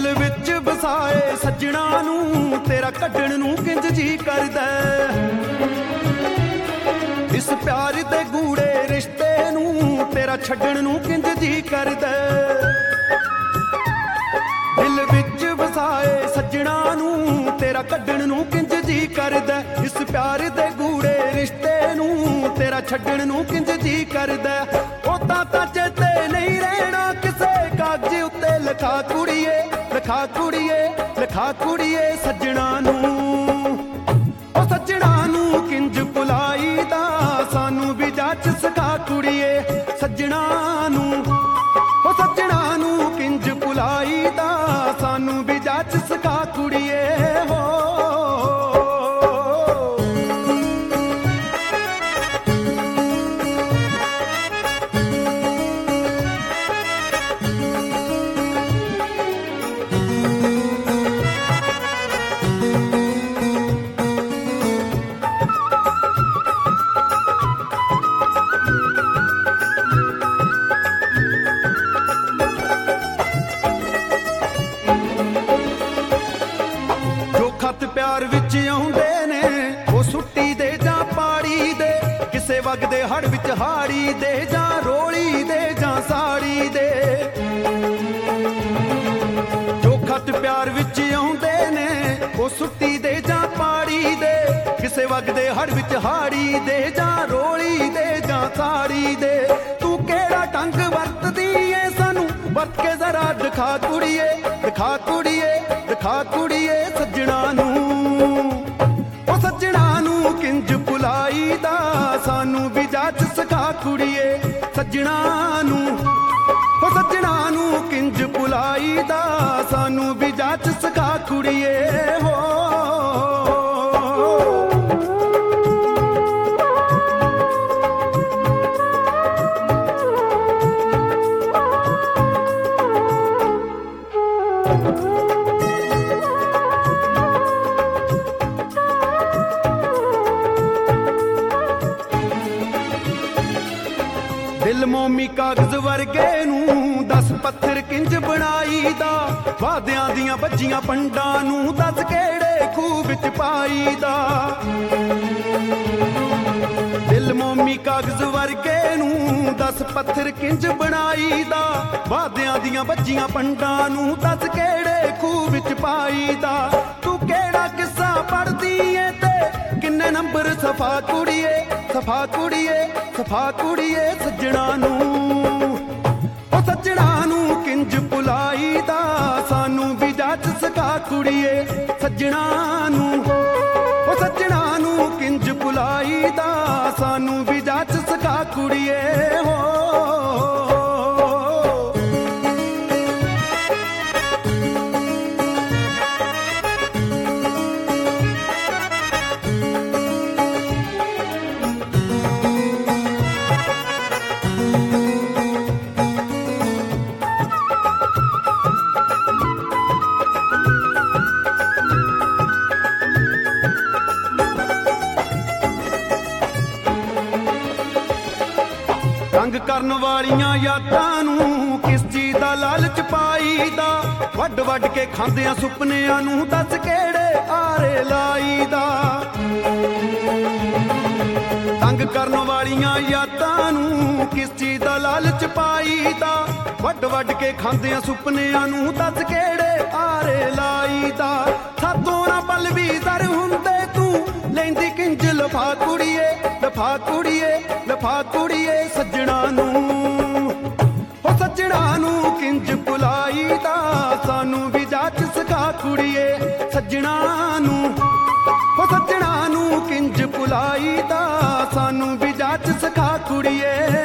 दिल विच बसाए सज्जणा नूं तेरा कड्ढण नूं किंज जी करदा इस प्यार दे गूड़े रिश्ते नूं तेरा छड्डण नूं किंज जी करदा दिल विच बसाए सज्जणा नूं तेरा कड्ढण नूं किंज जी करदा इस प्यार दे गूड़े रिश्ते नूं तेरा छड्डण नूं किंज जी करदा ओदां तां चेते नहीं रहना किसे कागज उत्ते लिखा कुड़िए लिखा कुड़िए लिखा कुड़िए सज्जणा नूं ओ सज्जणा नूं किंज भुलाईदा सानू भी जाच सिखा कुड़िए सज्जणा नूं ओ सज्जणा नूं किंज भुलाईदा सानू भी जाच सिखा कुड़िए हो प्यार विच आउंदे ने वो सुट्टी दे जां पाड़ी दे किसे वगदे हड़ विच हाड़ी दे जां रोली दे जां साड़ी दे जो खत प्यार विच आउंदे ने वो सुट्टी दे जां पाड़ी दे किसे वगदे हड़ विच हाड़ी दे जां रोली दे जां साड़ी दे तू केड़ा ढंग वरतदी ऐ सानू वरत के जरा दिखा कुड़िए दिखा कुड़िए दिखा कुड़िए सज्जणा नूं ओ सज्जणा नूं किंज भुलाईदा सानू भी जाच सिखा कुड़िए सज्जणा नूं ओ सज्जणा नूं किंज भुलाईदा सानू भी जाच सिखा कुड़िए हो दिल मोमी कागज वर्गे नूं दस पत्थर किंज बनाईदा वादियां दियां बज्जियां पंडां नूं दस केड़े खूह विच पाईदा दिल मोमी कागज वर्गे नूं दस पत्थर किंज बनाईदा वादियां दियां बज्जियां पंडां नूं दस केड़े खूह विच पाईदा तू केड़ा किस्सा पढ़दी ऐ ते किन्ने नंबर सफा कुड़िए सफा कुड़िए सफा कुड़िए सज्जणा नूं ओ सज्जणा नूं किंज भुलाईदा सानू भी जाच सिखा कुड़िए सज्जणा नूं ओ सज्जणा नूं किंज भुलाईदा सानू भी जाच सिखा कुड़िए हो तंग करन वालियां यादां नूं किस चीज दा लालच पाईदा वड वड के खांदियां सुपनियां नूं दस केड़े आरे लाईदा तंग करन वालियां यादां नूं किस चीज दा लालच पाईदा वड वड के खांदियां सुपनियां नूं दस केड़े आरे लाईदा सातों ना पल भी दर हुंदे तू लैंदी किंज लफा कुड़िए लफा कुड़िए लफा कुड़िए सज्जणा नूं ओ सज्जणा नूं किंज भुलाईदा सानू भी जाच सिखा कुड़िए सज्जणा नूं ओ सज्जणा नूं किंज भुलाईदा सानू भी जाच सिखा कुड़िए